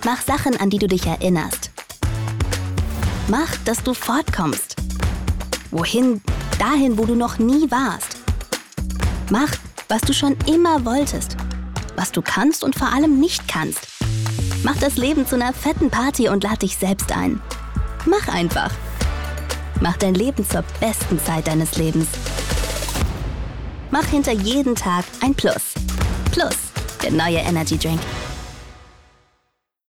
Mach Sachen, an die du dich erinnerst. Mach, dass du fortkommst. Wohin? Dahin, wo du noch nie warst. Mach, was du schon immer wolltest. Was du kannst und vor allem nicht kannst. Mach das Leben zu einer fetten Party und lad dich selbst ein. Mach einfach. Mach dein Leben zur besten Zeit deines Lebens. Mach hinter jedem Tag ein Plus. Plus, der neue Energy Drink.